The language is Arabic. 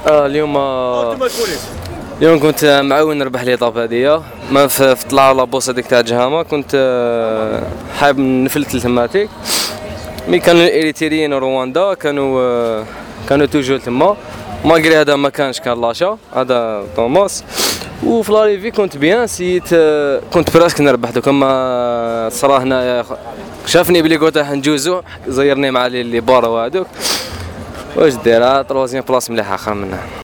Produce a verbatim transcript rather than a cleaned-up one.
آه اليوم آه اليوم كنت معاون نربح ليطاب هذيا ما في في طلعه لابوس هذيك تاع جهامه. كنت آه حاب نفلت لثماتيك مي كانوا الاريتريين ورواندا كانوا آه كانوا توجو تما ماغري هذا ما كانش كان لاشا هذا توماس. وفي لاريفي كنت بيان سيت آه كنت براسك نربح دوك اما صرا هنايا شافني بلي قلت راح نجوزو زيرني مع لي بارا وهذوك واش داير. تروازيام بلاص مليحه اخر منها.